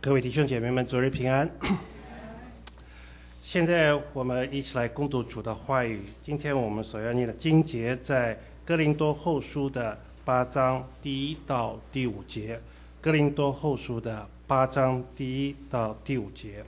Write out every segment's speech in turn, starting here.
各位弟兄姐妹们，主日平安。现在我们一起来攻读主的话语。今天我们所要念的经节在哥林多后书的8章第1到第5节。哥林多后书的8章第1到第5节。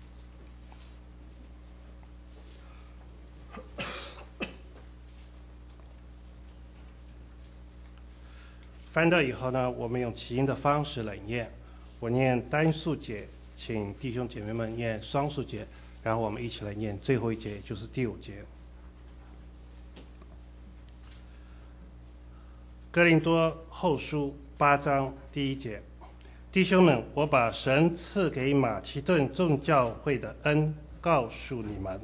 翻到以后呢，我们用起音的方式来念。我念单数节，请弟兄姐妹们念双数节，然后我们一起来念最后一节，也就是第5节。哥林多后书8章第1节，弟兄们，我把神赐给马其顿众教会的恩告诉你们。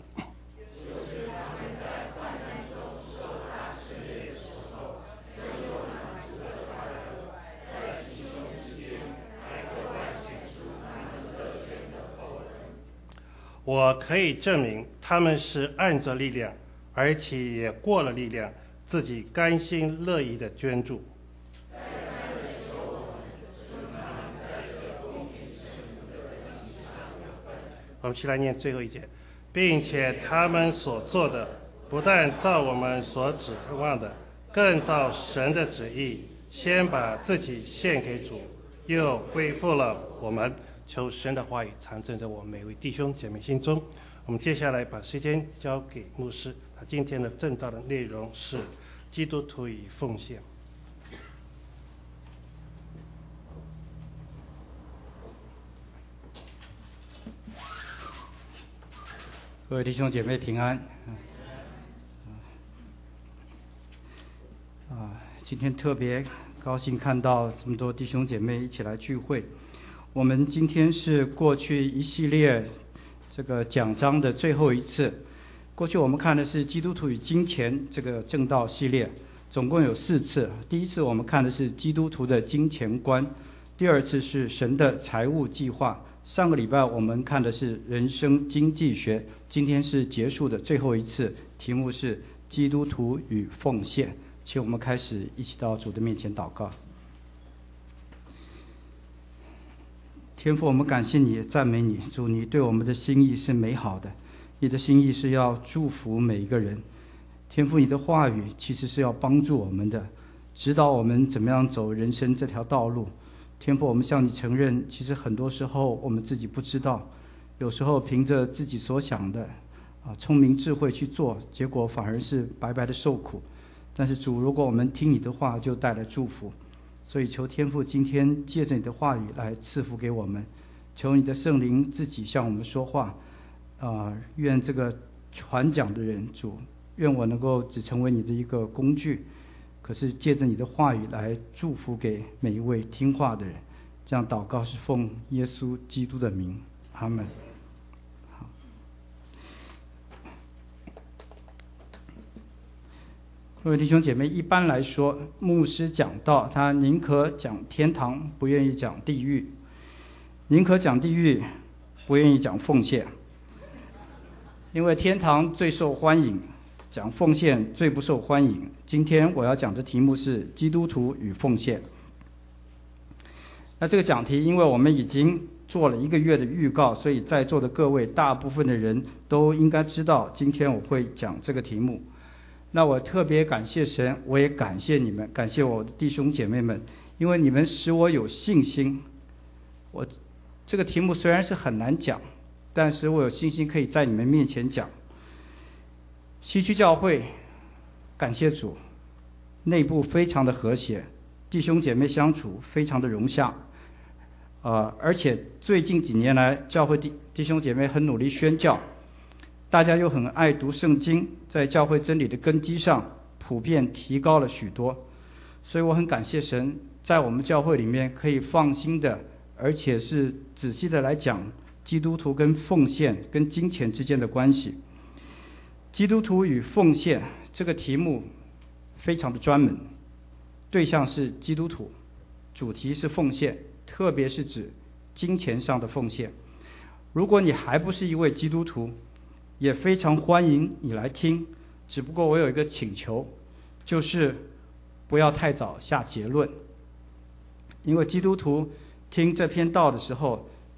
我可以证明他们是按着力量，而且也过了力量，自己甘心乐意的捐助。我们一起来念最后一节，并且他们所做的不但照我们所指望的，更照神的旨意，先把自己献给主，又恢复了我们。求神的话语常镇在我们每位弟兄姐妹心中。我们接下来把时间交给牧师，他今天的正道的内容是基督徒与奉献。 各位弟兄姐妹平安。今天特别高兴看到这么多弟兄姐妹一起来聚会。我们今天是过去一系列这个讲章的最后一次。过去我们看的是基督徒与金钱这个正道系列，总共有4次。第一次我们看的是基督徒的金钱观，第二次是神的财务计划，上个礼拜我们看的是人生经济学，今天是结束的最后一次，题目是基督徒与奉献。请我们开始一起到主的面前祷告。天父，我们感谢你，赞美你，主，你对我们的心意是美好的，你的心意是要祝福每一个人。天父，你的话语其实是要帮助我们的，指导我们怎么样走人生这条道路。天父，我们向你承认，其实很多时候我们自己不知道，有时候凭着自己所想的聪明智慧去做，结果反而是白白的受苦。但是主，如果我们听你的话，就带来祝福。所以求天父今天借着你的话语来赐福给我们，求你的圣灵自己向我们说话。愿这个传讲的人，主，愿我能够只成为你的一个工具，可是借着你的话语来祝福给每一位听话的人。这样祷告是奉耶稣基督的名，阿们。各位弟兄姐妹，一般来说，牧师讲道，他宁可讲天堂，不愿意讲地狱；宁可讲地狱，不愿意讲奉献。因为天堂最受欢迎，讲奉献最不受欢迎。今天我要讲的题目是基督徒与奉献。那这个讲题，因为我们已经做了1个月的预告，所以在座的各位大部分的人都应该知道，今天我会讲这个题目。那我特别感谢神，我也感谢你们，感谢我的弟兄姐妹们，因为你们使我有信心。我这个题目虽然是很难讲，但是我有信心可以在你们面前讲。西区教会，感谢主，内部非常的和谐，弟兄姐妹相处非常的融洽。而且最近几年来，教会弟兄姐妹很努力宣教。大家又很爱读圣经，在教会真理的根基上普遍提高了许多，所以我很感谢神，在我们教会里面可以放心的，而且是仔细的来讲基督徒跟奉献跟金钱之间的关系。基督徒与奉献这个题目非常的专门，对象是基督徒，主题是奉献，特别是指金钱上的奉献。如果你还不是一位基督徒，也非常欢迎你来听，只不过我有一个请求，就是不要太早下结论。因为基督徒听这篇道的时候，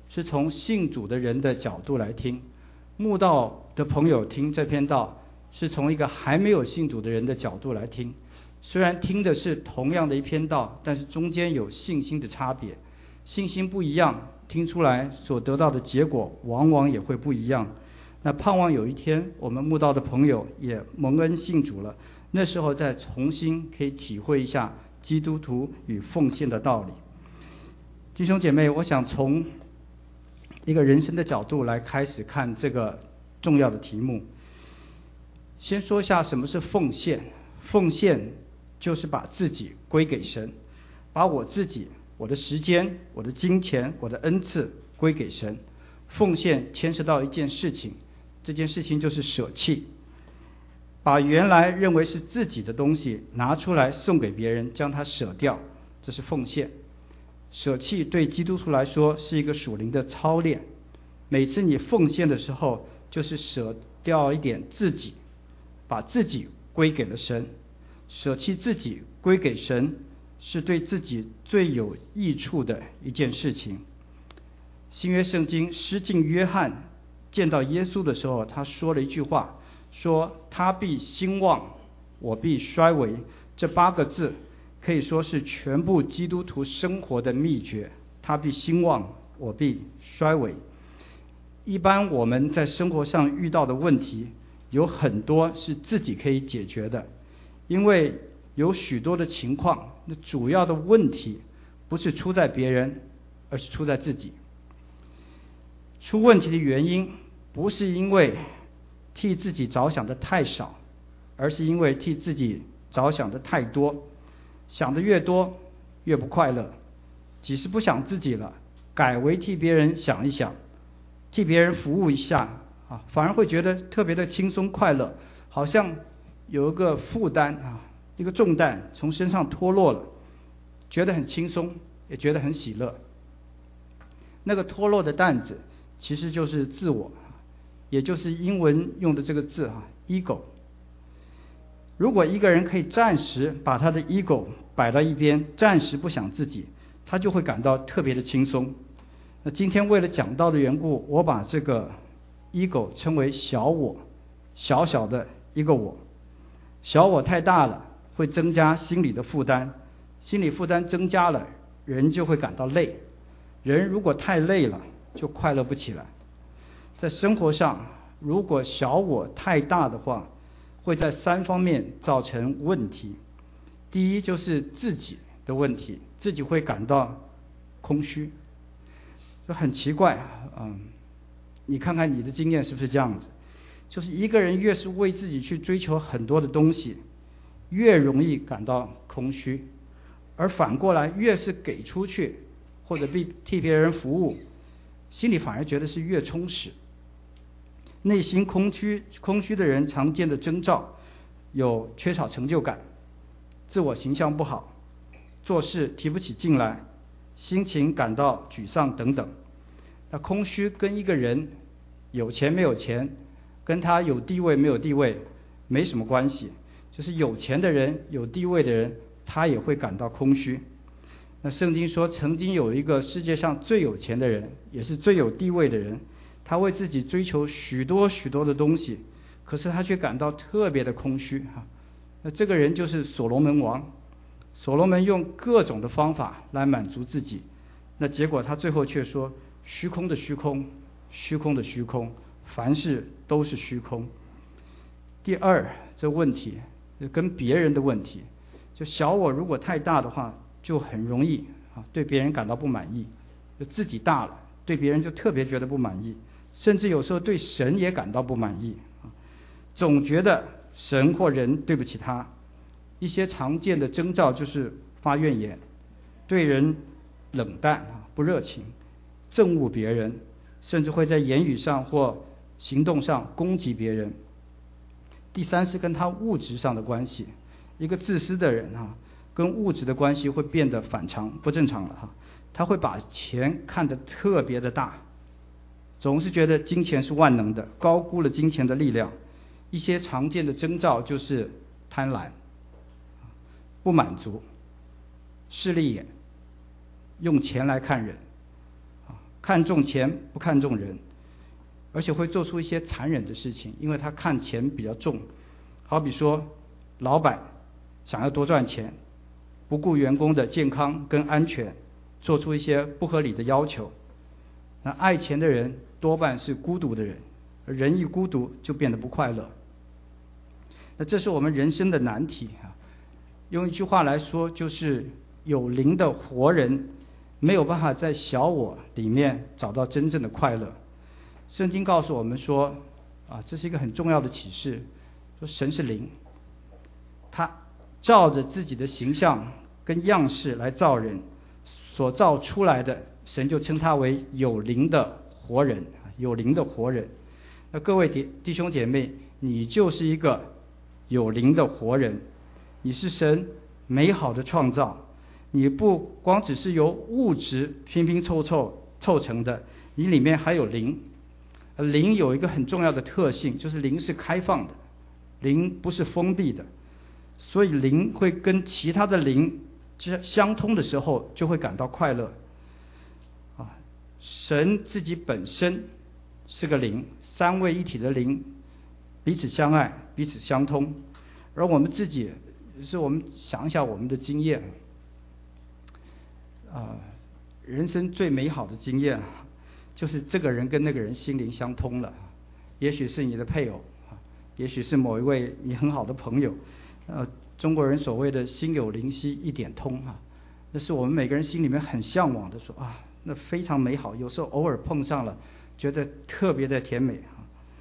是从信主的人的角度来听；慕道的朋友听这篇道，是从一个还没有信主的人的角度来听。虽然听的是同样的一篇道，但是中间有信心的差别，信心不一样，听出来所得到的结果往往也会不一样。那盼望有一天我们慕道的朋友也蒙恩信主了，那时候再重新可以体会一下基督徒与奉献的道理。弟兄姐妹，我想从一个人生的角度来开始看这个重要的题目。先说一下什么是奉献。奉献就是把自己归给神，把我自己、我的时间、我的金钱、我的恩赐归给神。奉献牵涉到一件事情，这件事情就是舍弃，把原来认为是自己的东西拿出来送给别人，将它舍掉，这是奉献。舍弃对基督徒来说是一个属灵的操练，每次你奉献的时候，就是舍掉一点自己，把自己归给了神。舍弃自己归给神，是对自己最有益处的一件事情。新约圣经施浸约翰见到耶稣的时候，他说了一句话，说他必兴旺，我必衰微。这8个字可以说是全部基督徒生活的秘诀，他必兴旺，我必衰微。一般我们在生活上遇到的问题有很多是自己可以解决的，因为有许多的情况，那主要的问题不是出在别人，而是出在自己。出问题的原因不是因为替自己着想的太少，而是因为替自己着想的太多。想的越多越不快乐，即使不想自己了，改为替别人想一想，替别人服务一下反而会觉得特别的轻松快乐，好像有一个负担一个重担从身上脱落了，觉得很轻松，也觉得很喜乐。那个脱落的担子其实就是自我，也就是英文用的这个字ego。 如果一个人可以暂时把他的 ego 摆到一边，暂时不想自己，他就会感到特别的轻松。那今天为了讲道的缘故，我把这个 ego 称为小我，小小的一个我。小我太大了，会增加心理的负担，心理负担增加了，人就会感到累。人如果太累了，就快乐不起来。在生活上，如果小我太大的话，会在3方面造成问题。第一就是自己的问题，自己会感到空虚。就很奇怪你看看你的经验是不是这样子，就是一个人越是为自己去追求很多的东西，越容易感到空虚，而反过来越是给出去或者替别人服务，心里反而觉得是越充实。内心空虚的人常见的征兆有缺少成就感，自我形象不好，做事提不起劲来，心情感到沮丧等等。那空虚跟一个人有钱没有钱，跟他有地位没有地位没什么关系，就是有钱的人有地位的人他也会感到空虚。那圣经说曾经有一个世界上最有钱的人，也是最有地位的人，他为自己追求许多许多的东西，可是他却感到特别的空虚那这个人就是所罗门王。所罗门用各种的方法来满足自己，那结果他最后却说虚空的虚空，虚空的虚空，凡事都是虚空。第二，这问题跟别人的问题，就小我如果太大的话，就很容易对别人感到不满意，就自己大了，对别人就特别觉得不满意，甚至有时候对神也感到不满意总觉得神或人对不起他。一些常见的征兆就是发怨言，对人冷淡不热情，憎恶别人，甚至会在言语上或行动上攻击别人。第三是跟他物质上的关系，一个自私的人跟物质的关系会变得反常不正常了他会把钱看得特别的大，总是觉得金钱是万能的，高估了金钱的力量。一些常见的征兆就是贪婪、不满足、势利眼，用钱来看人看重钱不看重人，而且会做出一些残忍的事情，因为他看钱比较重。好比说老板想要多赚钱，不顾员工的健康跟安全，做出一些不合理的要求。那爱钱的人多半是孤独的人，而人一孤独就变得不快乐。那这是我们人生的难题啊。用一句话来说，就是有灵的活人没有办法在小我里面找到真正的快乐。圣经告诉我们说这是一个很重要的启示，说神是灵，他照着自己的形象跟样式来造人，所造出来的神就称他为有灵的活人，有灵的活人。那各位弟兄姐妹，你就是一个有灵的活人，你是神美好的创造，你不光只是由物质拼拼凑成的，你里面还有灵。灵有一个很重要的特性，就是灵是开放的，灵不是封闭的，所以灵会跟其他的灵相通的时候就会感到快乐。神自己本身是个灵，三位一体的灵，彼此相爱，彼此相通。而我们自己，是我们想一下我们的经验，人生最美好的经验就是这个人跟那个人心灵相通了。也许是你的配偶，也许是某一位你很好的朋友，中国人所谓的心有灵犀一点通那是我们每个人心里面很向往的，说那非常美好，有时候偶尔碰上了，觉得特别的甜美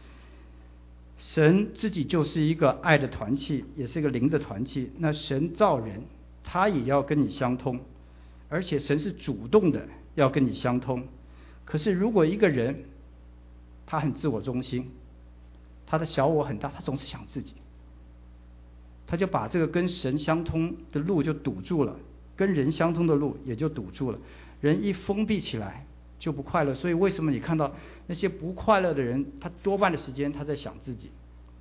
神自己就是一个爱的团契，也是一个灵的团契。那神造人，他也要跟你相通，而且神是主动的要跟你相通。可是如果一个人他很自我中心，他的小我很大，他总是想自己，他就把这个跟神相通的路就堵住了，跟人相通的路也就堵住了。人一封闭起来就不快乐。所以为什么你看到那些不快乐的人，他多半的时间他在想自己。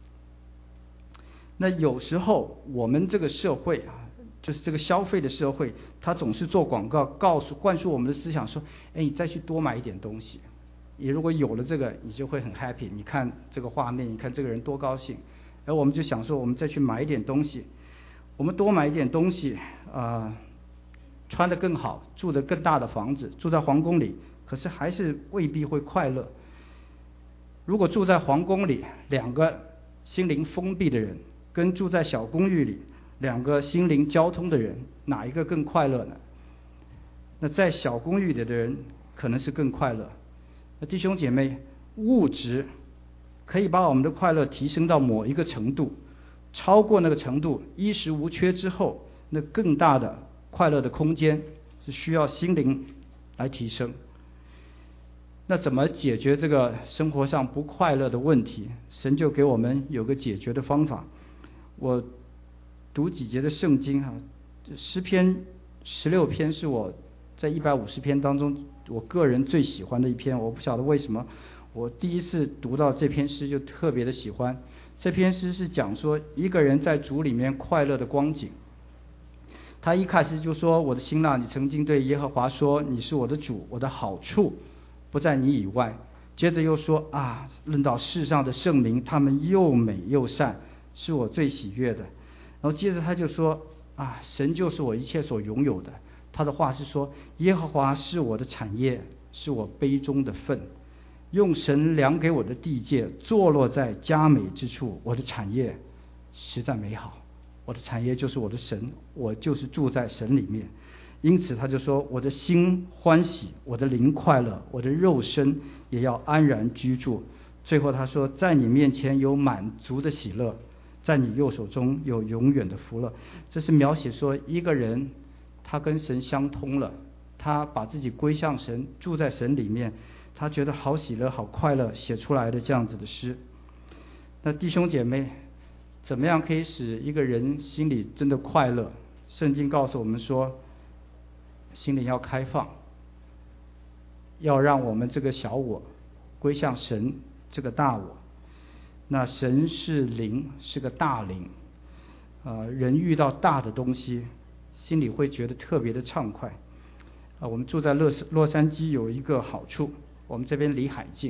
那有时候我们这个社会就是这个消费的社会，他总是做广告灌输我们的思想说，你再去多买一点东西，你如果有了这个你就会很 happy， 你看这个画面，你看这个人多高兴。而我们就想说我们再去买一点东西，我们多买一点东西穿得更好，住得更大的房子，住在皇宫里，可是还是未必会快乐。如果住在皇宫里，两个心灵封闭的人跟住在小公寓里两个心灵交通的人，哪一个更快乐呢？那在小公寓里的人可能是更快乐。那弟兄姐妹，物质可以把我们的快乐提升到某一个程度，超过那个程度，衣食无缺之后，那更大的快乐的空间是需要心灵来提升。那怎么解决这个生活上不快乐的问题？神就给我们有个解决的方法。我读几节的圣经诗篇16篇是我在150篇当中我个人最喜欢的一篇。我不晓得为什么，我第一次读到这篇诗就特别的喜欢。这篇诗是讲说一个人在主里面快乐的光景。他一开始就说，我的心哪，你曾经对耶和华说，你是我的主，我的好处不在你以外。接着又说论到世上的圣灵，他们又美又善，是我最喜悦的。然后接着他就说神就是我一切所拥有的。他的话是说，耶和华是我的产业，是我杯中的份，用神量给我的地界，坐落在佳美之处，我的产业实在美好。我的产业就是我的神，我就是住在神里面。因此他就说，我的心欢喜，我的灵快乐，我的肉身也要安然居住。最后他说，在你面前有满足的喜乐，在你右手中有永远的福乐。这是描写说一个人他跟神相通了，他把自己归向神，住在神里面，他觉得好喜乐好快乐，写出来的这样子的诗。那弟兄姐妹，怎么样可以使一个人心里真的快乐？圣经告诉我们说，心灵要开放，要让我们这个小我归向神这个大我。那神是灵，是个大灵，人遇到大的东西心里会觉得特别的畅快。 我们住在洛杉矶有一个好处，我们这边离海近。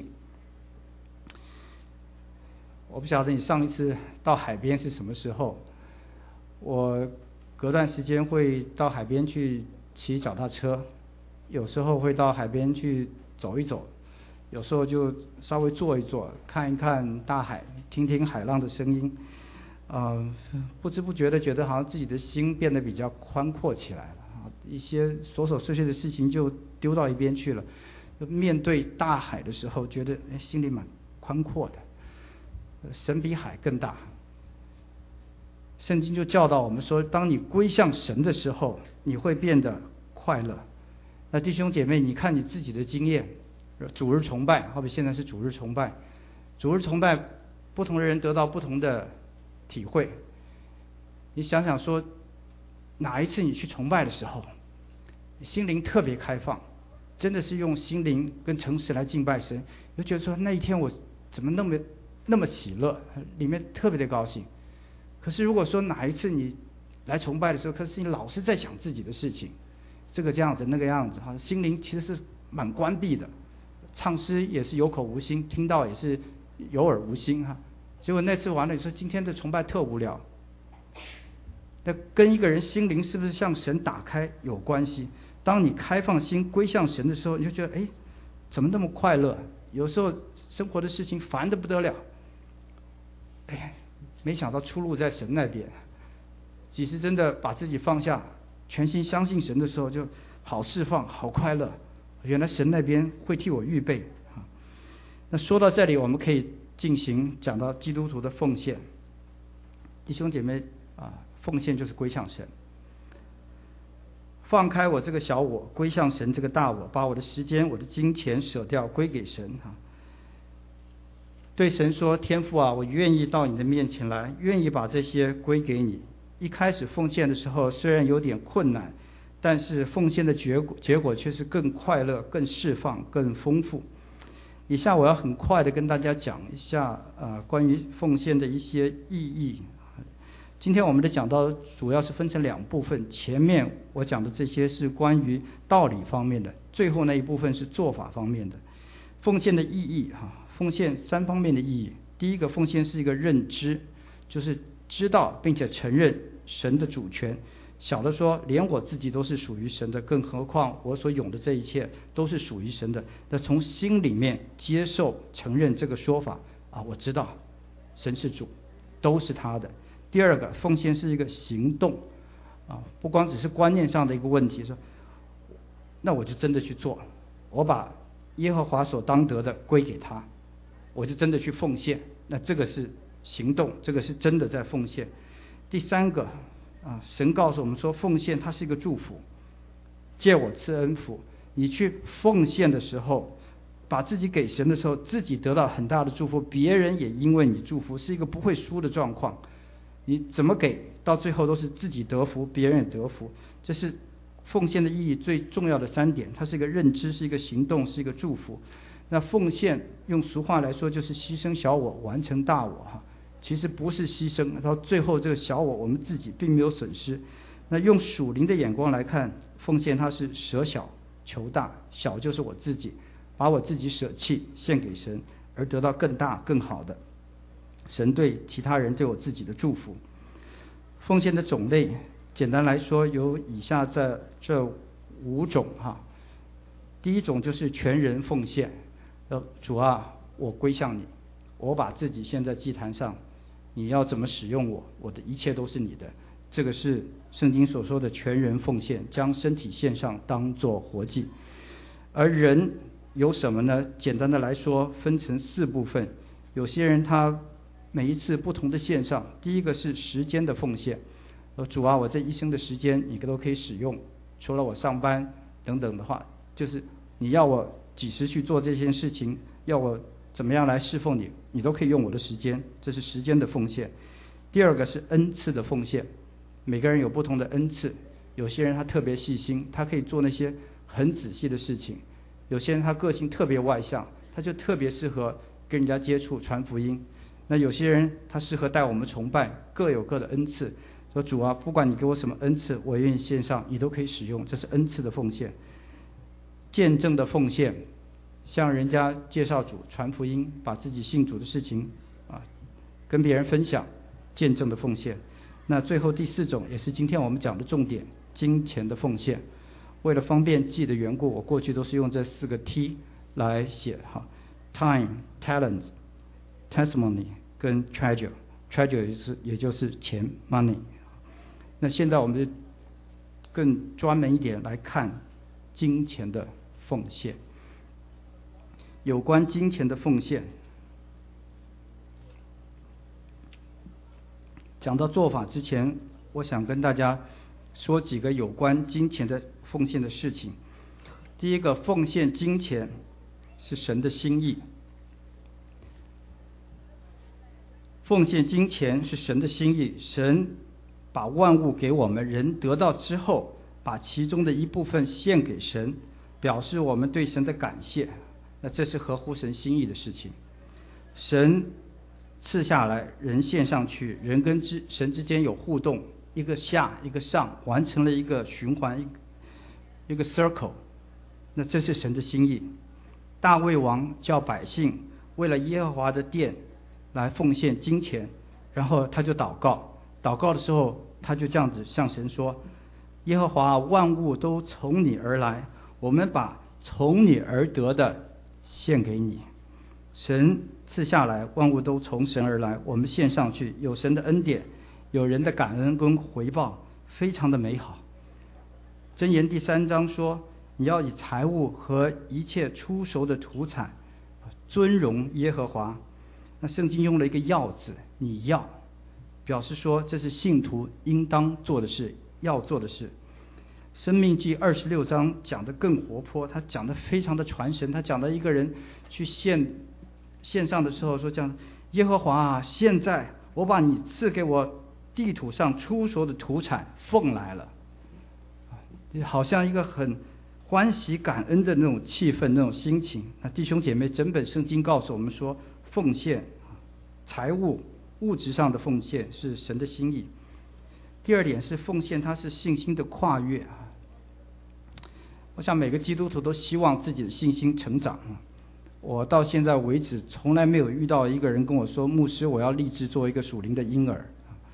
我不晓得你上一次到海边是什么时候，我隔段时间会到海边去骑脚踏车，有时候会到海边去走一走，有时候就稍微坐一坐，看一看大海，听听海浪的声音，不知不觉的觉得好像自己的心变得比较宽阔起来了，一些琐琐碎碎的事情就丢到一边去了，面对大海的时候觉得心里蛮宽阔的。神比海更大，圣经就教导我们说，当你归向神的时候，你会变得快乐。那弟兄姐妹，你看你自己的经验，主日崇拜，好比现在是主日崇拜，主日崇拜不同的人得到不同的体会。你想想说，哪一次你去崇拜的时候，心灵特别开放，真的是用心灵跟诚实来敬拜神，你就觉得说那一天我怎么那么喜乐，里面特别的高兴。可是如果说哪一次你来崇拜的时候，可是你老是在想自己的事情，这个样子那个样子，心灵其实是蛮关闭的，唱诗也是有口无心，听到也是有耳无心结果那次完了，你说今天的崇拜特无聊，那跟一个人心灵是不是向神打开有关系。当你开放心归向神的时候，你就觉得怎么那么快乐，有时候生活的事情烦得不得了，没想到出路在神那边。几时真的把自己放下，全心相信神的时候，就好释放，好快乐。原来神那边会替我预备那说到这里，我们可以进行讲到基督徒的奉献。弟兄姐妹奉献就是归向神，放开我这个小我，归向神这个大我，把我的时间、我的金钱舍掉，归给神对神说，天父我愿意到你的面前来，愿意把这些归给你。一开始奉献的时候虽然有点困难，但是奉献的结果却是更快乐、更释放、更丰富。以下我要很快的跟大家讲一下关于奉献的一些意义。今天我们的讲道主要是分成两部分，前面我讲的这些是关于道理方面的，最后那一部分是做法方面的。奉献的意义奉献三方面的意义。第一个，奉献是一个认知，就是知道并且承认神的主权。小的说，连我自己都是属于神的，更何况我所有的这一切都是属于神的。那从心里面接受承认这个说法我知道神是主，都是他的。第二个，奉献是一个行动不光只是观念上的一个问题，说那我就真的去做，我把耶和华所当得的归给他，我就真的去奉献，那这个是行动，这个是真的在奉献。第三个神告诉我们说，奉献它是一个祝福，借我赐恩福。你去奉献的时候，把自己给神的时候，自己得到很大的祝福，别人也因为你祝福，是一个不会输的状况。你怎么给，到最后都是自己得福，别人也得福。这是奉献的意义最重要的三点，它是一个认知，是一个行动，是一个祝福。那奉献用俗话来说就是牺牲小我，完成大我其实不是牺牲，到最后这个小我们自己并没有损失。那用属灵的眼光来看，奉献它是舍小求大，小就是我自己，把我自己舍弃献给神，而得到更大更好的神对其他人对我自己的祝福。奉献的种类简单来说有以下这5种第一种就是全人奉献，主我归向你，我把自己献在祭坛上，你要怎么使用我，我的一切都是你的。这个是圣经所说的全人奉献，将身体献上当作活祭。而人有什么呢？简单的来说分成4部分。有些人他每一次不同的献上，第一个是时间的奉献，主我这一生的时间你都可以使用，除了我上班等等的话，就是你要我几时去做这件事情，要我怎么样来侍奉你，你都可以用我的时间，这是时间的奉献。第二个是恩赐的奉献，每个人有不同的恩赐，有些人他特别细心，他可以做那些很仔细的事情，有些人他个性特别外向，他就特别适合跟人家接触传福音。那有些人他适合带我们崇拜，各有各的恩赐，说主不管你给我什么恩赐，我愿意献上，你都可以使用，这是恩赐的奉献。 见证的奉献，向人家介绍主、传福音，把自己信主的事情跟别人分享，见证的奉献。那最后第4种也是今天我们讲的重点，金钱的奉献。为了方便记的缘故，我过去都是用这4个 T 来写time, talent, testimony 跟 treasure 也就是钱 money。 那现在我们更专门一点来看金钱的奉献。有关金钱的奉献，讲到做法之前，我想跟大家说几个有关金钱的奉献的事情。第一个，奉献金钱是神的心意。奉献金钱是神的心意，神把万物给我们，人得到之后，把其中的一部分献给神，表示我们对神的感谢。那这是合乎神心意的事情。神赐下来，人献上去，人跟神之间有互动，一个下一个上，完成了一个循环，一个 circle。 那这是神的心意。大卫王叫百姓为了耶和华的殿来奉献金钱，然后他就祷告的时候，他就这样子向神说：耶和华，万物都从你而来，我们把从你而得的献给你。神赐下来，万物都从神而来，我们献上去，有神的恩典，有人的感恩跟回报，非常的美好。箴言第3章说，你要以财物和一切出熟的土产尊荣耶和华。那圣经用了一个要字，你要，表示说这是信徒应当做的事，要做的事。申命记26章讲得更活泼，他讲得非常的传神。他讲到一个人去献上的时候说，这样，耶和华啊，现在我把你赐给我地土上出熟的土产奉来了，好像一个很欢喜感恩的那种气氛，那种心情。那弟兄姐妹，整本圣经告诉我们说，奉献财物物质上的奉献是神的心意。第二点是奉献，它是信心的跨越。我想每个基督徒都希望自己的信心成长。我到现在为止从来没有遇到一个人跟我说，牧师，我要立志做一个属灵的婴儿。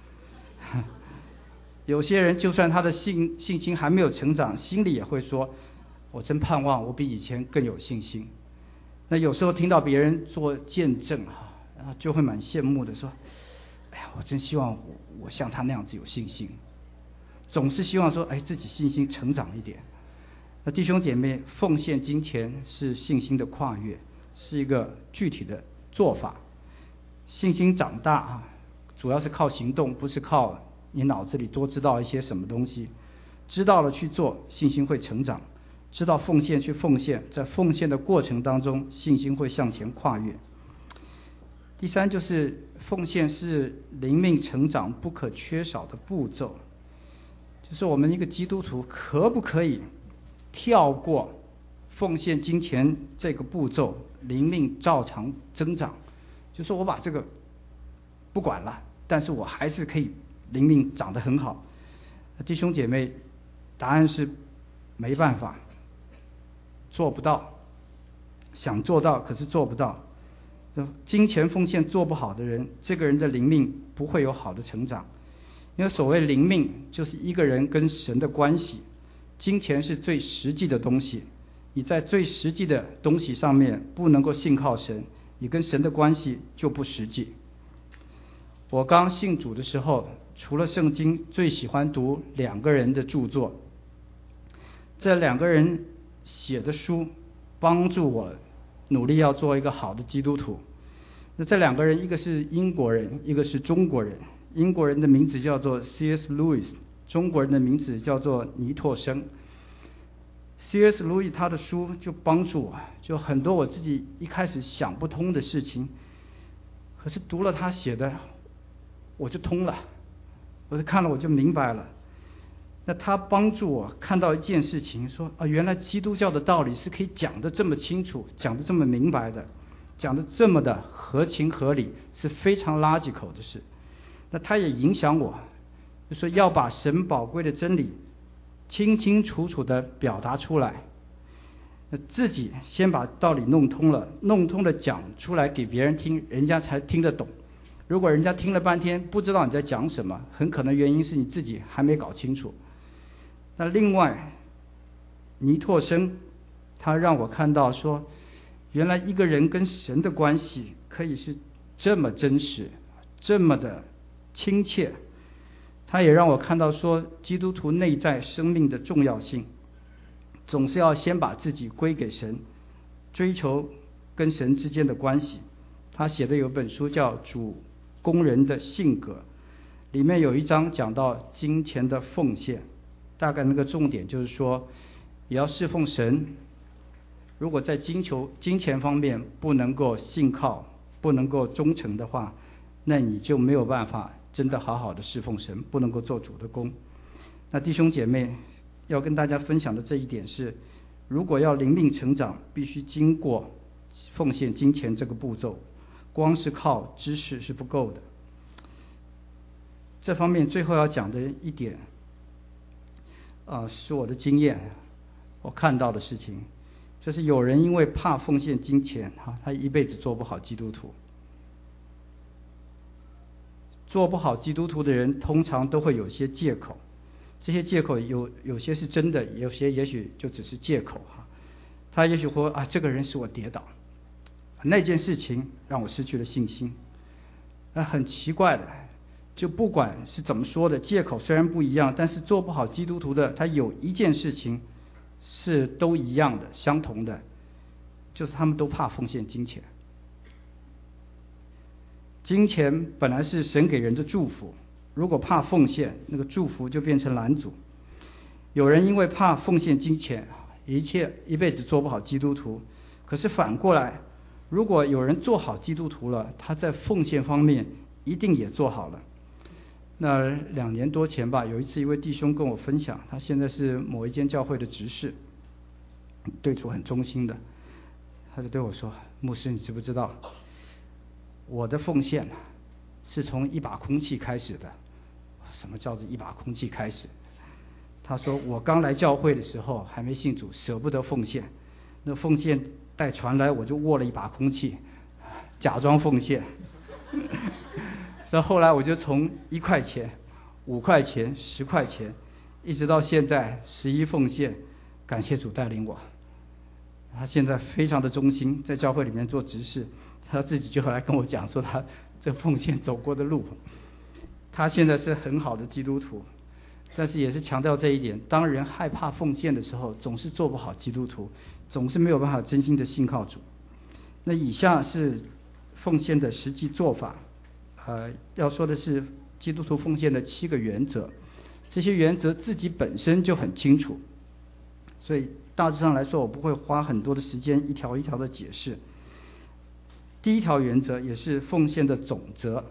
有些人就算他的信心还没有成长，心里也会说，我真盼望我比以前更有信心。那有时候听到别人做见证就会蛮羡慕的，说，哎呀，我真希望我像他那样子有信心。总是希望说，自己信心成长一点。那弟兄姐妹，奉献金钱是信心的跨越，是一个具体的做法。信心长大主要是靠行动，不是靠你脑子里多知道一些什么东西。知道了去做，信心会成长。知道奉献去奉献，在奉献的过程当中，信心会向前跨越。第三就是奉献是灵命成长不可缺少的步骤。就是我们一个基督徒可不可以跳过奉献金钱这个步骤，灵命照常增长？就说我把这个不管了，但是我还是可以灵命长得很好。弟兄姐妹，答案是没办法，做不到。想做到，可是做不到。金钱奉献做不好的人，这个人的灵命不会有好的成长。因为所谓灵命，就是一个人跟神的关系。金钱是最实际的东西，你在最实际的东西上面不能够信靠神，你跟神的关系就不实际。我刚信主的时候，除了圣经，最喜欢读2个人的著作。这2个人写的书帮助我努力要做一个好的基督徒。那这2个人，一个是英国人，一个是中国人。英国人的名字叫做 C.S. Lewis， 中国人的名字叫做尼拓生。C.S. Lewis 他的书就帮助我，就很多我自己一开始想不通的事情，可是读了他写的，我就通了，我就看了我就明白了。那他帮助我看到一件事情，说原来基督教的道理是可以讲得这么清楚，讲得这么明白的，讲得这么的合情合理，是非常logical的事。那他也影响我，就说要把神宝贵的真理清清楚楚地表达出来。 自己先把道理弄通了讲出来给别人听，人家才听得懂。如果人家听了半天不知道你在讲什么，很可能原因是你自己还没搞清楚。那另外，尼拓生他让我看到说，原来一个人跟神的关系可以是这么真实，这么的亲切。他也让我看到说，基督徒内在生命的重要性，总是要先把自己归给神，追求跟神之间的关系。他写的有本书叫《主工人的性格》，里面有一章讲到金钱的奉献，大概那个重点就是说，也要侍奉神。如果在金钱方面不能够信靠，不能够忠诚的话，那你就没有办法真的好好的侍奉神，不能够做主的工。那弟兄姐妹要跟大家分享的这一点是，如果要灵命成长，必须经过奉献金钱这个步骤，光是靠知识是不够的。这方面最后要讲的一点是我的经验，我看到的事情，就是有人因为怕奉献金钱他一辈子做不好基督徒。做不好基督徒的人通常都会有些借口，这些借口有些是真的，有些也许就只是借口他也许说这个人使我跌倒，那件事情让我失去了信心。很奇怪的，就不管是怎么说的，借口虽然不一样，但是做不好基督徒的，他有一件事情是都一样的，相同的，就是他们都怕奉献金钱。金钱本来是神给人的祝福，如果怕奉献，那个祝福就变成拦阻。有人因为怕奉献金钱，一辈子做不好基督徒。可是反过来，如果有人做好基督徒了，他在奉献方面一定也做好了。那2年多前吧，有一次一位弟兄跟我分享，他现在是某一间教会的执事，对主很忠心的。他就对我说，牧师，你知不知道我的奉献是从一把空气开始的。什么叫做一把空气开始？他说，我刚来教会的时候还没信主，舍不得奉献，那奉献带传来，我就握了一把空气，假装奉献。所以后来我就从1块钱、5块钱、10块钱，一直到现在11奉献，感谢主带领我。他现在非常的忠心，在教会里面做执事，他自己就来跟我讲说他这奉献走过的路。他现在是很好的基督徒，但是也是强调这一点，当人害怕奉献的时候，总是做不好基督徒，总是没有办法真心的信靠主。那以下是奉献的实际做法，要说的是基督徒奉献的7个原则，这些原则自己本身就很清楚，所以大致上来说我不会花很多的时间一条一条的解释。第一条原则也是奉献的总则，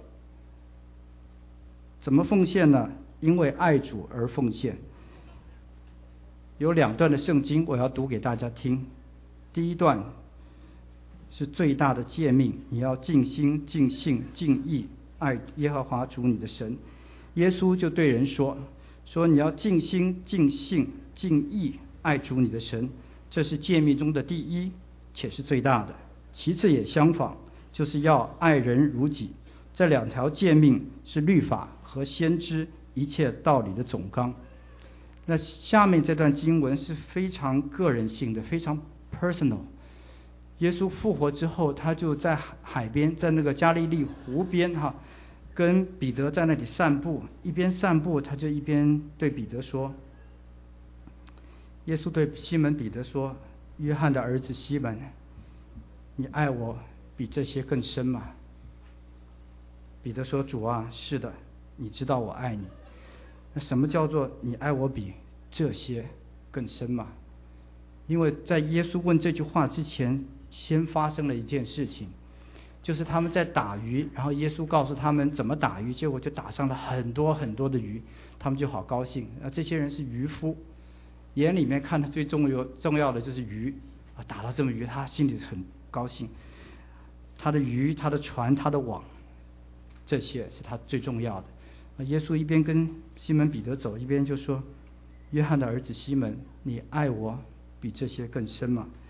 怎么奉献呢？因为爱主而奉献。有2段的圣经我要读给大家听。第一段是最大的诫命，你要尽心尽性尽意爱耶和华主你的神。耶稣就对人说你要尽心尽性尽意爱主你的神，这是诫命中的第一，且是最大的。其次也相仿，就是要爱人如己。这2条诫命是律法和先知一切道理的总纲。那下面这段经文是非常个人性的，非常 personal。耶稣复活之后，他就在海边，在那个加利利湖边跟彼得在那里散步，一边散步他就一边对彼得说，耶稣对西门彼得说，约翰的儿子西门，你爱我比这些更深吗？彼得说，主啊，是的，你知道我爱你。那什么叫做你爱我比这些更深吗？因为在耶稣问这句话之前，先发生了一件事情，就是他们在打鱼，然后耶稣告诉他们怎么打鱼，结果就打上了很多很多的鱼，他们就好高兴。这些人是渔夫，眼里面看的最重要的就是鱼，打到这么鱼，他心里很高兴。他的鱼，他的船，他的网，这些是他最重要的。耶稣一边跟西门彼得走，一边就说，约翰的儿子西门，你爱我比这些更深吗？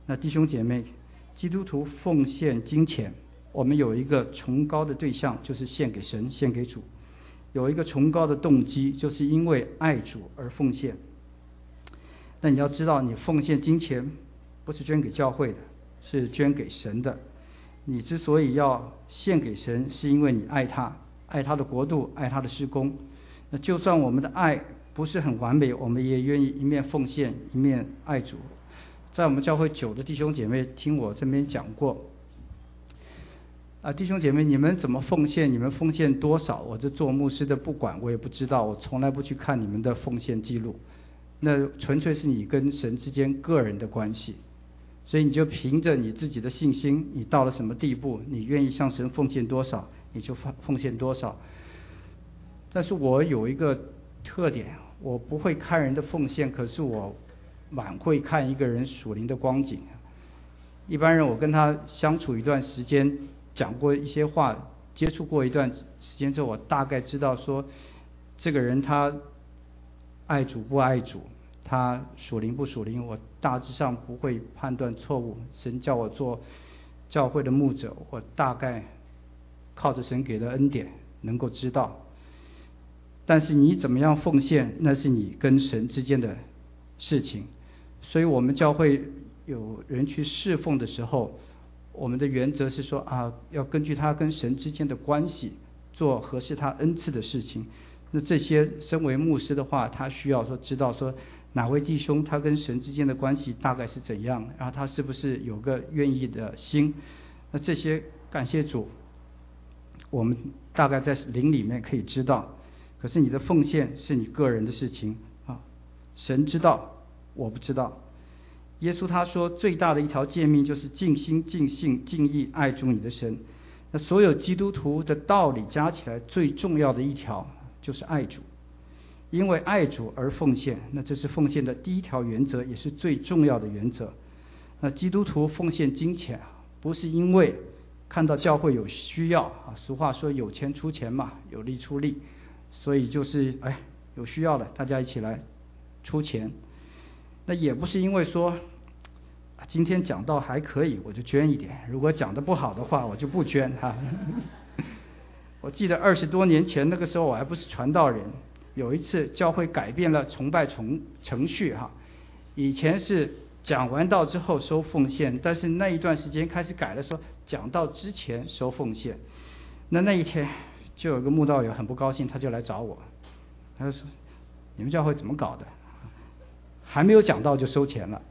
那弟兄姐妹，基督徒奉献金钱，我们有一个崇高的对象，就是献给神，献给主。有一个崇高的动机，就是因为爱主而奉献。那你要知道，你奉献金钱不是捐给教会的，是捐给神的。你之所以要献给神，是因为你爱他，爱他的国度，爱他的事工。那就算我们的爱不是很完美，我们也愿意一面奉献，一面爱主。在我们教会久的弟兄姐妹听我这边讲过，弟兄姐妹，你们怎么奉献？你们奉献多少？我这做牧师的不管，我也不知道，我从来不去看你们的奉献记录。那纯粹是你跟神之间个人的关系，所以你就凭着你自己的信心，你到了什么地步，你愿意向神奉献多少，你就奉献多少。但是我有一个特点，我不会看人的奉献，可是我蛮会看一个人属灵的光景。一般人我跟他相处一段时间，讲过一些话，接触过一段时间之后，我大概知道说这个人他爱主不爱主，他属灵不属灵，我大致上不会判断错误。神叫我做教会的牧者，我大概靠着神给的恩典能够知道。但是你怎么样奉献，那是你跟神之间的事情。所以我们教会有人去侍奉的时候，我们的原则是说要根据他跟神之间的关系，做合适他恩赐的事情。那这些身为牧师的话，他需要说知道说哪位弟兄他跟神之间的关系大概是怎样，然后他是不是有个愿意的心。那这些感谢主，我们大概在灵里面可以知道。可是你的奉献是你个人的事情神知道，我不知道。耶稣他说最大的一条诫命就是尽心尽性尽意爱主你的神。那所有基督徒的道理加起来最重要的一条就是爱主，因为爱主而奉献，那这是奉献的第一条原则，也是最重要的原则。那基督徒奉献金钱，不是因为看到教会有需要俗话说有钱出钱嘛，有力出力，所以就是有需要了，大家一起来出钱。那也不是因为说今天讲道还可以我就捐一点，如果讲得不好的话我就不捐我记得20多年前，那个时候我还不是传道人，有一次教会改变了崇拜程序以前是讲完道之后收奉献，但是那一段时间开始改了，说讲道之前收奉献。那一天就有个慕道友很不高兴，他就来找我，他就说你们教会怎么搞的，还没有讲道就收钱了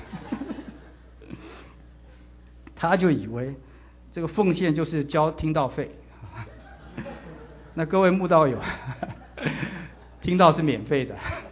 他就以为这个奉献就是交听道费那各位慕道友听道是免费的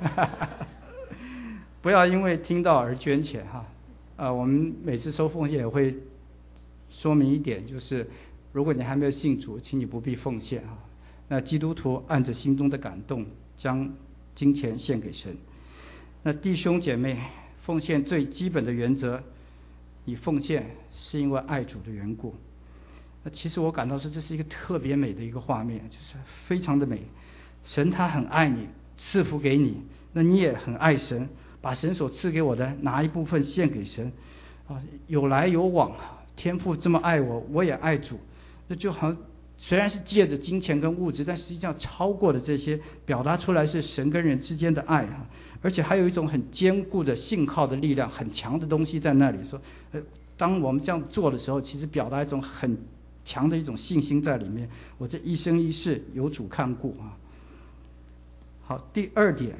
不要因为听道而捐钱我们每次收奉献也会说明一点，就是如果你还没有信主，请你不必奉献那基督徒按着心中的感动将金钱献给神。那弟兄姐妹，奉献最基本的原则，你奉献是因为爱主的缘故。那其实我感到说这是一个特别美的一个画面，就是非常的美。神他很爱你，赐福给你，那你也很爱神，把神所赐给我的拿一部分献给神有来有往，天父这么爱我，我也爱主。那就好像虽然是借着金钱跟物质，但实际上超过的这些表达出来是神跟人之间的爱而且还有一种很坚固的信靠的力量，很强的东西在那里。说当我们这样做的时候，其实表达一种很强的一种信心在里面，我这一生一世有主看顾好，第二点，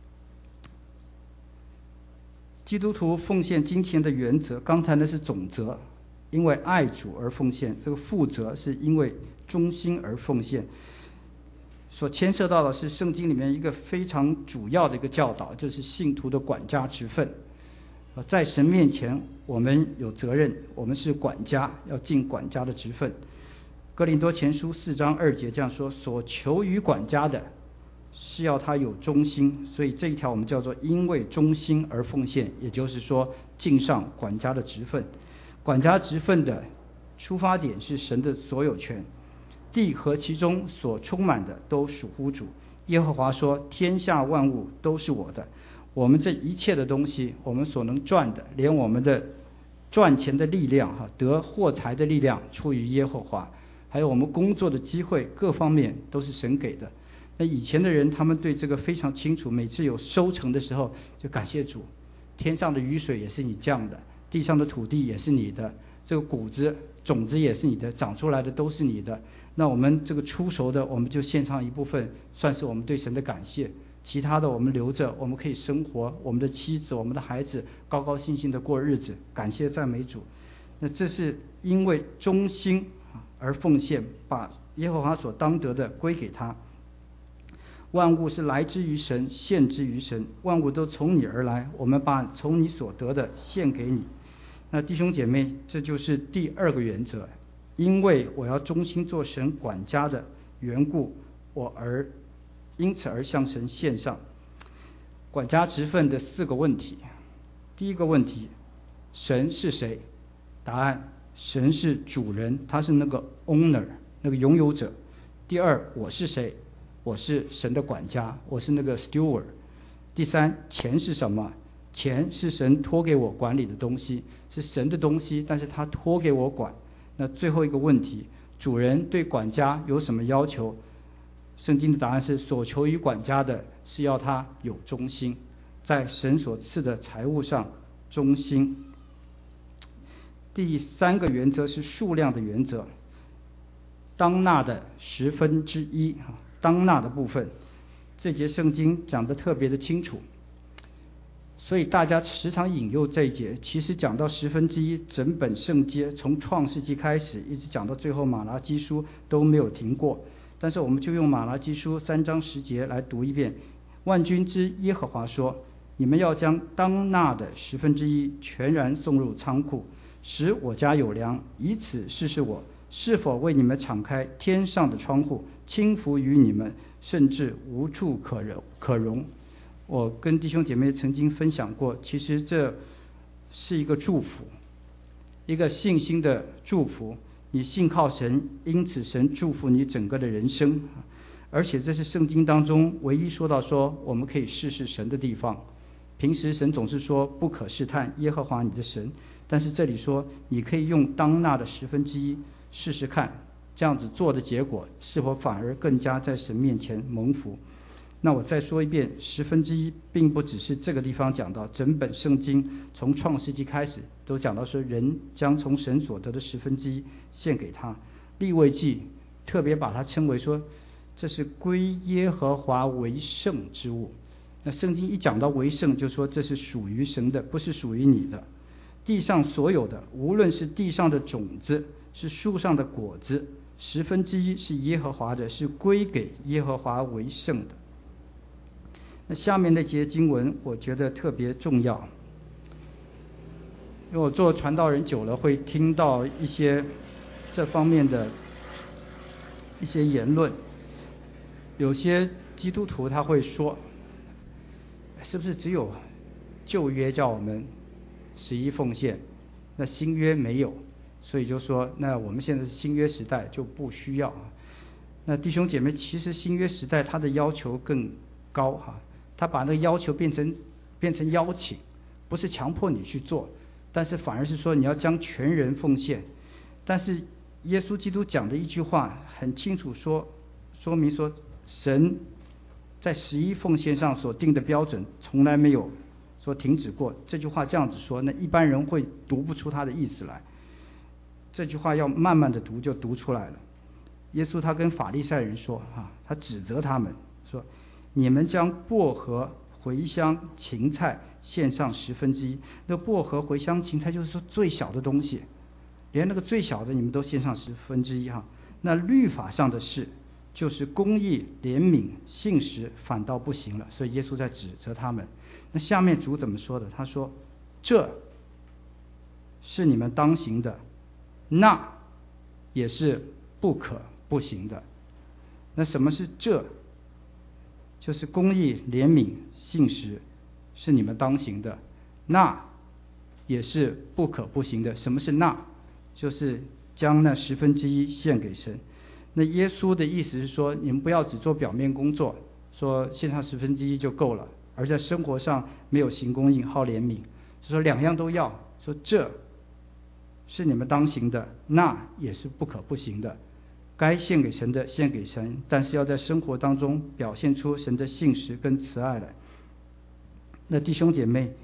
基督徒奉献金钱的原则，刚才那是总则，因为爱主而奉献，这个副则是因为忠心而奉献。所牵涉到的是圣经里面一个非常主要的一个教导，就是信徒的管家职分。在神面前我们有责任，我们是管家，要尽管家的职分。哥林多前书4章2节这样说，所求于管家的是要他有忠心，所以这一条我们叫做因为忠心而奉献，也就是说尽上管家的职分。管家职分的出发点是神的所有权，地和其中所充满的都属乎主。耶和华说，天下万物都是我的。我们这一切的东西，我们所能赚的，连我们的赚钱的力量得获财的力量出于耶和华，还有我们工作的机会各方面都是神给的。那以前的人他们对这个非常清楚，每次有收成的时候就感谢主，天上的雨水也是你降的，地上的土地也是你的，这个谷子种子也是你的，长出来的都是你的。那我们这个出熟的我们就献上一部分，算是我们对神的感谢，其他的我们留着，我们可以生活，我们的妻子我们的孩子高高兴兴的过日子，感谢赞美主。那这是因为忠心而奉献，把耶和华所当得的归给他。万物是来之于神，献之于神，万物都从你而来，我们把从你所得的献给你。那弟兄姐妹，这就是第二个原则，因为我要忠心做神管家的缘故，因此而向神献上。管家职分的4个问题。第一个问题，神是谁？答案，神是主人，他是那个 owner， 那个拥有者。第二，我是谁？我是神的管家，我是那个 steward。第三，钱是什么？钱是神托给我管理的东西，是神的东西，但是他托给我管。那最后一个问题，主人对管家有什么要求？圣经的答案是，所求于管家的是要他有忠心，在神所赐的财物上忠心。第三个原则是数量的原则，当纳的1/10，当纳的部分，这节圣经讲得特别的清楚，所以大家时常引用这一节。其实讲到1/10，整本圣经从创世纪开始一直讲到最后马拉基书都没有停过。但是我们就用马拉基书3章10节来读一遍。万军之耶和华说，你们要将当纳的1/10全然送入仓库，使我家有粮，以此试试我是否为你们敞开天上的窗户，倾福于你们，甚至无处可容。我跟弟兄姐妹曾经分享过，其实这是一个祝福，一个信心的祝福。你信靠神，因此神祝福你整个的人生。而且这是圣经当中唯一说到说我们可以试试神的地方。平时神总是说不可试探耶和华你的神，但是这里说你可以用当纳的1/10试试看，这样子做的结果是否反而更加在神面前蒙福。那我再说一遍，1/10并不只是这个地方讲到，整本圣经从创世纪开始都讲到说人将从神所得的1/10献给他。利未记特别把它称为说这是归耶和华为圣之物。那圣经一讲到为圣，就说这是属于神的，不是属于你的。地上所有的，无论是地上的种子，是树上的果子，1/10是耶和华的，是归给耶和华为圣的。那下面那节经文我觉得特别重要，因为我做传道人久了，会听到一些这方面的一些言论。有些基督徒他会说，是不是只有旧约叫我们11奉献，那新约没有，所以就说那我们现在是新约时代就不需要。那弟兄姐妹，其实新约时代他的要求更高他把那个要求变成邀请，不是强迫你去做，但是反而是说你要将全人奉献。但是耶稣基督讲的一句话很清楚说明说，神在11奉献上所定的标准从来没有说停止过。这句话这样子说，那一般人会读不出他的意思来，这句话要慢慢的读就读出来了。耶稣他跟法利赛人说他指责他们说，你们将薄荷、茴香、芹菜献上1/10。那薄荷、茴香、芹菜就是说最小的东西，连那个最小的你们都献上1/10那律法上的事，就是公义、怜悯、信实，反倒不行了。所以耶稣在指责他们。那下面主怎么说的？他说，这是你们当行的，那也是不可不行的。那什么是这？就是公义、怜悯、信实是你们当行的，那也是不可不行的。什么是那？就是将那1/10献给神。那耶稣的意思是说，你们不要只做表面工作，说献上1/10就够了，而在生活上没有行公义、好怜悯，就说2样都要。说这是你们当行的，那也是不可不行的。该献给神的献给神，但是要在生活当中表现出神的信实跟慈爱来。那弟兄姐妹，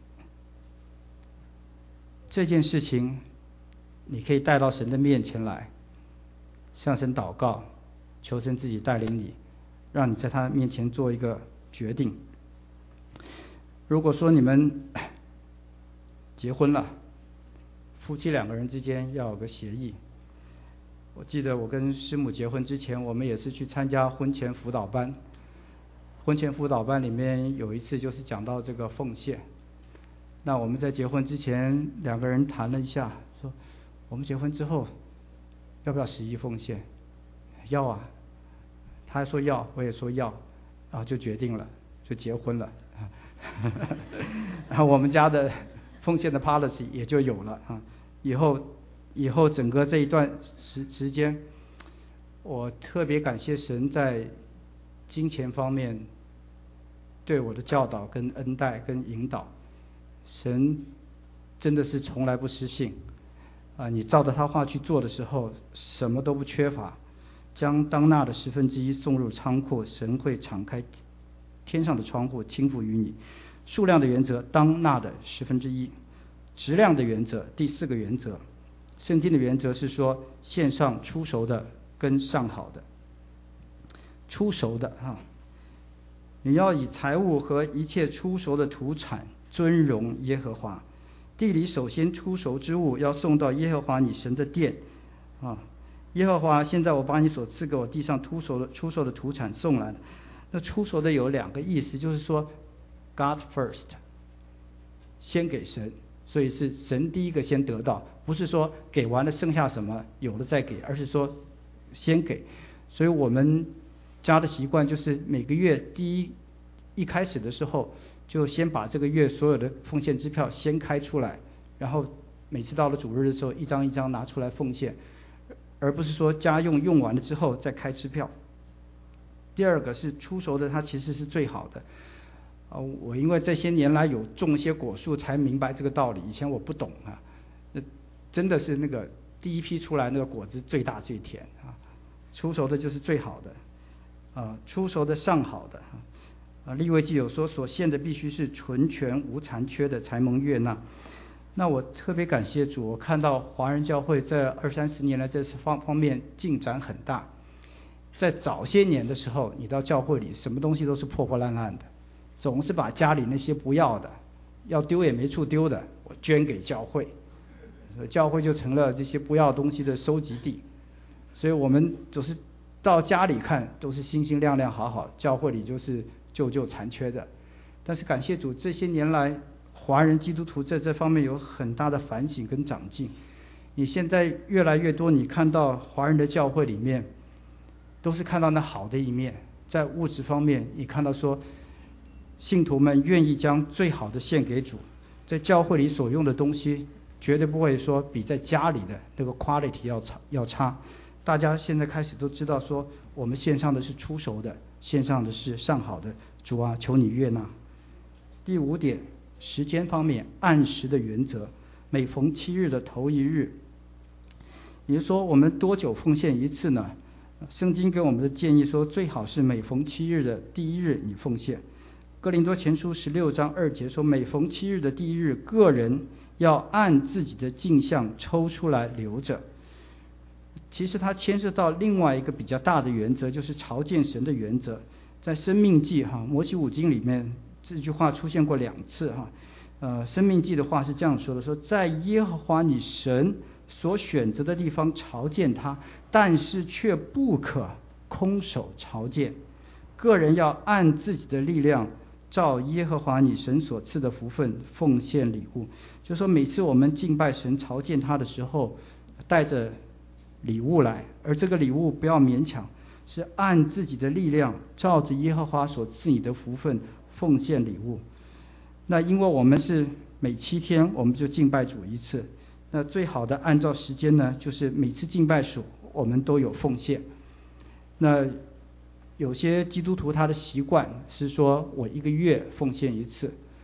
这件事情你可以带到神的面前来，向神祷告，求神自己带领你，让你在他面前做一个决定。如果说你们结婚了，夫妻两个人之间要有个协议。我记得我跟师母结婚之前，我们也是去参加婚前辅导班。婚前辅导班里面有一次就是讲到这个奉献。那我们在结婚之前，两个人谈了一下，说我们结婚之后要不要11奉献？要啊。他说要，我也说要，然后就决定了，就结婚了。然后我们家的奉献的 policy 也就有了啊。以后整个这一段时间，我特别感谢神在金钱方面对我的教导跟恩待跟引导。神真的是从来不失信啊！你照着他话去做的时候，什么都不缺乏。将当纳的1/10送入仓库，神会敞开天上的窗户倾覆于你。数量的原则，当纳的1/10；质量的原则，第4个原则。圣经的原则是说，献上出熟的跟上好的。出熟的啊，你要以财物和一切出熟的土产尊荣耶和华。地里首先出熟之物要送到耶和华你神的殿啊。耶和华，现在我把你所赐给我地上出熟的土产送来了。那出熟的有2个意思，就是说 God first， 先给神，所以是神第一个先得到，不是说给完了剩下什么有了再给，而是说先给。所以我们家的习惯就是每个月一开始的时候，就先把这个月所有的奉献支票先开出来，然后每次到了主日的时候，一张一张拿出来奉献，而不是说家用用完了之后再开支票。第2个是出熟的，它其实是最好的。我因为这些年来有种一些果树，才明白这个道理。以前我不懂啊，真的是那个第一批出来那个果子最大最甜啊，出熟的就是最好的出熟的上好的利未记有说，所献的必须是纯全无残缺的，才蒙悦纳。那我特别感谢主，我看到华人教会在20-30年来这方面进展很大。在早些年的时候，你到教会里什么东西都是破破烂烂的，总是把家里那些不要的，要丢也没处丢的，我捐给教会，教会就成了这些不要东西的收集地。所以我们就是到家里看都是星星亮亮好好，教会里就是旧残缺的。但是感谢主，这些年来华人基督徒在这方面有很大的反省跟长进。你现在越来越多，你看到华人的教会里面都是看到那好的一面。在物质方面，你看到说信徒们愿意将最好的献给主，在教会里所用的东西绝对不会说比在家里的那个 quality 要差。大家现在开始都知道说，我们献上的是出熟的，献上的是上好的。主啊，求你悦纳。第5点，时间方面，按时的原则，每逢7日的头1日。也就是说，我们多久奉献一次呢？圣经给我们的建议说，最好是每逢7日的第1日你奉献。哥林多前书16章2节说，每逢7日的第1日，个人要按自己的镜像抽出来留着。其实它牵涉到另外一个比较大的原则，就是朝见神的原则。在申命记摩西五经里面，这句话出现过2次申命记的话是这样说的，说在耶和华你神所选择的地方朝见他，但是却不可空手朝见，个人要按自己的力量照耶和华你神所赐的福分奉献礼物。就是说每次我们敬拜神朝见他的时候，带着礼物来，而这个礼物不要勉强，是按自己的力量照着耶和华所赐你的福分奉献礼物。那因为我们是每7天我们就敬拜主一次，那最好的按照时间呢，就是每次敬拜主我们都有奉献。那有些基督徒他的习惯是说我1个月奉献一次，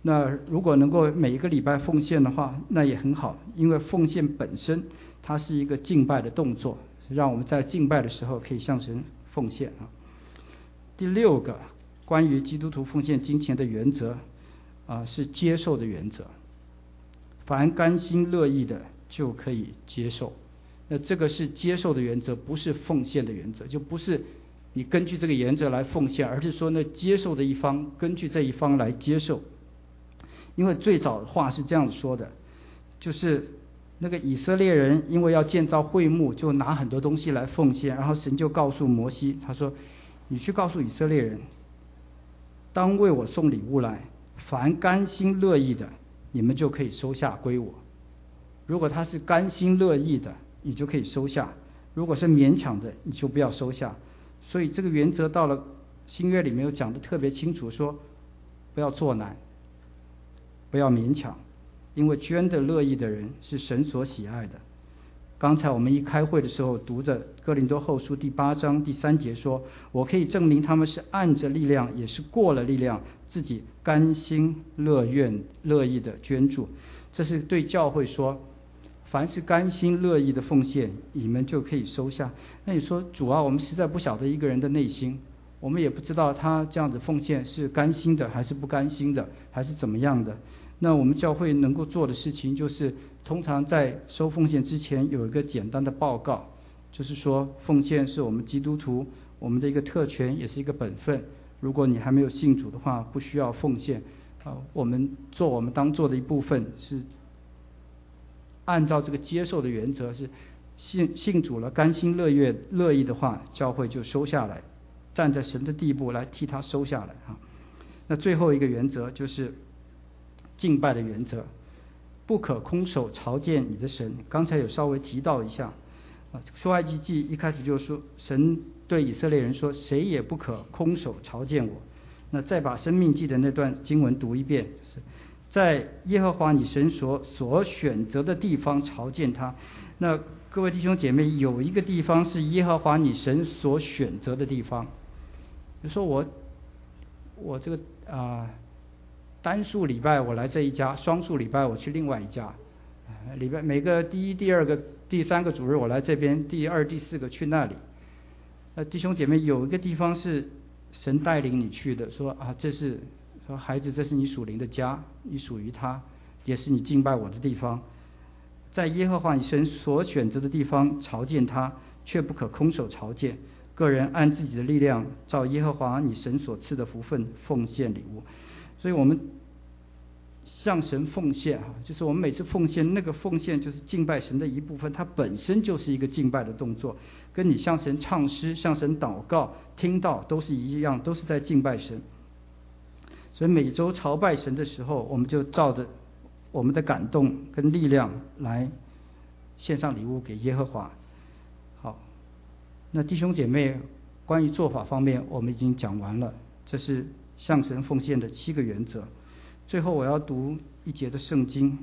那如果能够每一个礼拜奉献的话，那也很好，因为奉献本身它是一个敬拜的动作，让我们在敬拜的时候可以向神奉献啊。第6个关于基督徒奉献金钱的原则是接受的原则，凡甘心乐意的就可以接受。那这个是接受的原则，不是奉献的原则，就不是你根据这个原则来奉献，而是说那接受的一方根据这一方来接受。因为最早的话是这样子说的，就是那个以色列人因为要建造会幕，就拿很多东西来奉献，然后神就告诉摩西，他说你去告诉以色列人，当为我送礼物来，凡甘心乐意的，你们就可以收下归我。如果他是甘心乐意的，你就可以收下；如果是勉强的，你就不要收下。所以这个原则到了新约里面有讲得特别清楚，说不要作难，不要勉强，因为捐的乐意的人是神所喜爱的。刚才我们一开会的时候读着哥林多后书第8章第3节说，我可以证明他们是按着力量，也是过了力量，自己甘心乐意的捐助。这是对教会说，凡是甘心乐意的奉献，你们就可以收下。那你说主啊，我们实在不晓得一个人的内心，我们也不知道他这样子奉献是甘心的还是不甘心的，还是怎么样的。那我们教会能够做的事情就是，通常在收奉献之前有一个简单的报告，就是说奉献是我们基督徒我们的一个特权，也是一个本分。如果你还没有信主的话，不需要奉献我们做我们当做的一部分，是按照这个接受的原则，是信主了甘心乐意的话，教会就收下来，站在神的地步来替他收下来那最后一个原则就是敬拜的原则，不可空手朝见你的神。刚才有稍微提到一下出埃及记一开始就说，神对以色列人说，谁也不可空手朝见我。那再把申命记的那段经文读一遍，就是在耶和华你神所选择的地方朝见他。那各位弟兄姐妹，有一个地方是耶和华你神所选择的地方。比如说我这个单数礼拜我来这一家，双数礼拜我去另外一家，礼拜每个第一、第二个、第三个主日我来这边，第二、第四个去那里。弟兄姐妹，有一个地方是神带领你去的，说孩子，这是你属灵的家，你属于他，也是你敬拜我的地方。在耶和华你神所选择的地方朝见他，却不可空手朝见。个人按自己的力量，照耶和华你神所赐的福分奉献礼物。所以我们向神奉献就是我们每次奉献，那个奉献就是敬拜神的一部分，它本身就是一个敬拜的动作，跟你向神唱诗、向神祷告、听道都是一样，都是在敬拜神。所以每周朝拜神的时候，我们就照着我们的感动跟力量来献上礼物给耶和华。好，那弟兄姐妹，关于做法方面我们已经讲完了，这是向神奉献的7个原则。最后我要读一节的圣经，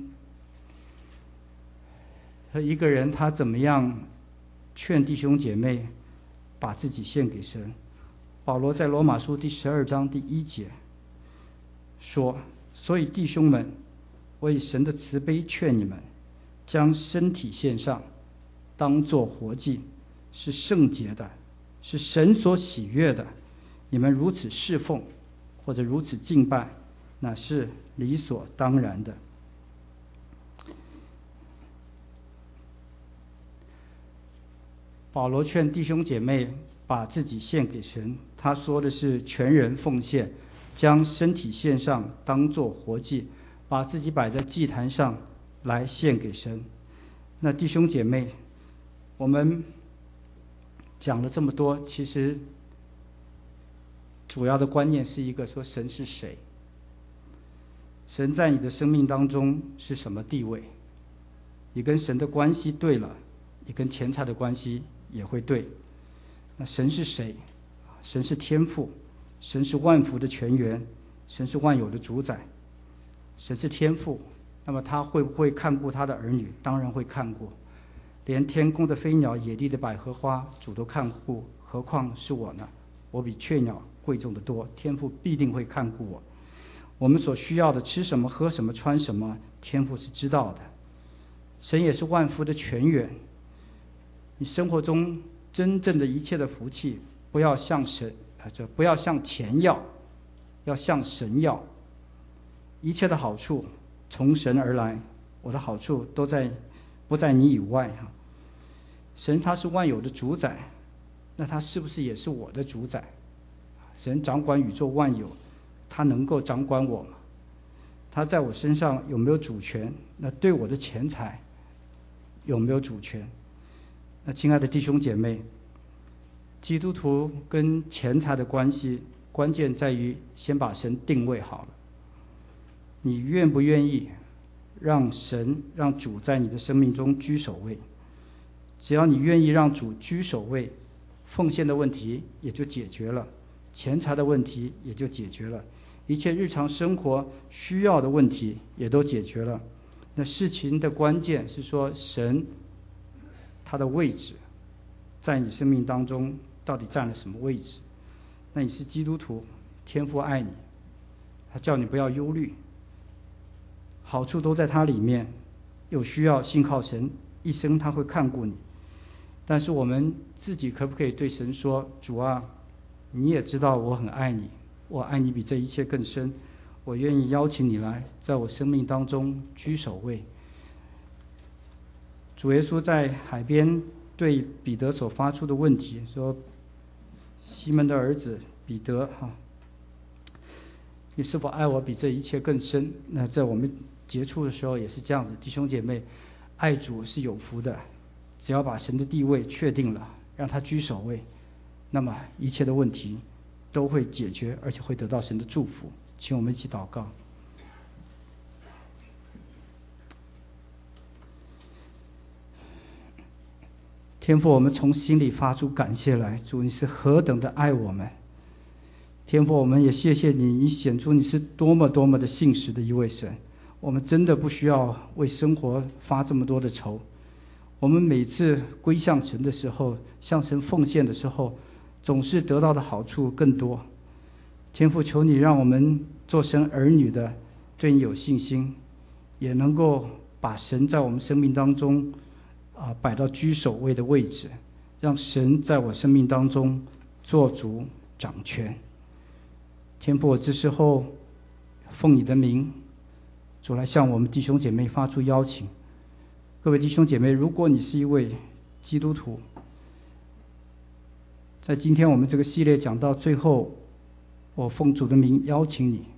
一个人他怎么样劝弟兄姐妹把自己献给神。保罗在罗马书第12章第1节说，所以弟兄们，我以神的慈悲劝你们，将身体献上，当作活祭，是圣洁的，是神所喜悦的。你们如此侍奉或者如此敬拜，那是理所当然的。保罗劝弟兄姐妹把自己献给神，他说的是全人奉献，将身体献上，当作活祭，把自己摆在祭坛上来献给神。那弟兄姐妹，我们讲了这么多，其实主要的观念是一个，说神是谁，神在你的生命当中是什么地位。你跟神的关系对了，你跟钱财的关系也会对。那神是谁？神是天父，神是万福的泉源，神是万有的主宰。神是天父，那么他会不会看顾他的儿女？当然会看顾，连天空的飞鸟、野地的百合花主都看顾，何况是我呢？我比雀鸟贵重的多，天父必定会看顾我。 我们所需要的吃什么、喝什么、穿什么，天父是知道的。神也是万福的泉源。你生活中真正的一切的福气，不要向钱要，要向神要。一切的好处从神而来，我的好处不在你以外神他是万有的主宰，那他是不是也是我的主宰？神掌管宇宙万有，他能够掌管我吗？他在我身上有没有主权？那对我的钱财有没有主权？那亲爱的弟兄姐妹，基督徒跟钱财的关系，关键在于先把神定位好了。你愿不愿意让主在你的生命中居首位？只要你愿意让主居首位，奉献的问题也就解决了，钱财的问题也就解决了，一切日常生活需要的问题也都解决了。那事情的关键是说，神他的位置在你生命当中到底占了什么位置？那你是基督徒，天父爱你，他叫你不要忧虑，好处都在他里面，有需要信靠神，一生他会看顾你。但是我们自己可不可以对神说，主啊，你也知道我很爱你，我爱你比这一切更深，我愿意邀请你来在我生命当中居首位。主耶稣在海边对彼得所发出的问题说，西门的儿子彼得你是否爱我比这一切更深？那在我们结束的时候也是这样子，弟兄姐妹，爱主是有福的，只要把神的地位确定了，让他居首位，那么一切的问题都会解决，而且会得到神的祝福。请我们一起祷告。天父，我们从心里发出感谢来，主，你是何等的爱我们。天父，我们也谢谢你，你显出你是多么多么的信实的一位神。我们真的不需要为生活发这么多的愁，我们每次归向神的时候，向神奉献的时候，总是得到的好处更多。天父，求你让我们做神儿女的对你有信心，也能够把神在我们生命当中摆到居首位的位置，让神在我生命当中做主掌权。天父，我这时候奉你的名，主来向我们弟兄姐妹发出邀请。各位弟兄姐妹，如果你是一位基督徒，在今天我们这个系列讲到最后，我奉主的名邀请你，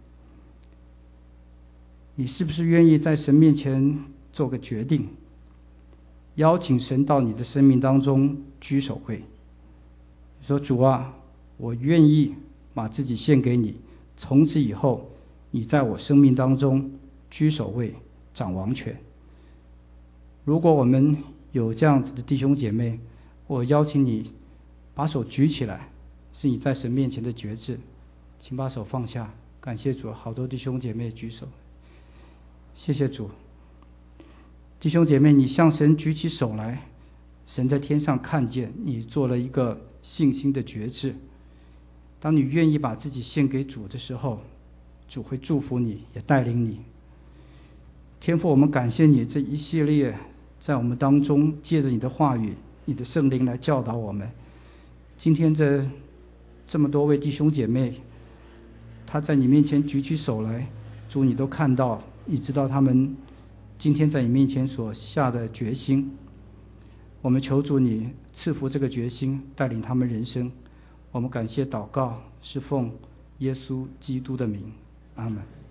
你是不是愿意在神面前做个决定，邀请神到你的生命当中居首位？说，主啊，我愿意把自己献给你，从此以后你在我生命当中居首位，掌王权。如果我们有这样子的弟兄姐妹，我邀请你把手举起来，是你在神面前的决志。请把手放下，感谢主，好多弟兄姐妹举手，谢谢主。弟兄姐妹，你向神举起手来，神在天上看见你做了一个信心的决志。当你愿意把自己献给主的时候，主会祝福你，也带领你。天父，我们感谢你这一系列在我们当中借着你的话语，你的圣灵来教导我们。今天这么多位弟兄姐妹，他在你面前举起手来，主，你都看到，你知道他们今天在你面前所下的决心。我们求主你赐福这个决心，带领他们人生。我们感谢祷告是奉耶稣基督的名，阿们。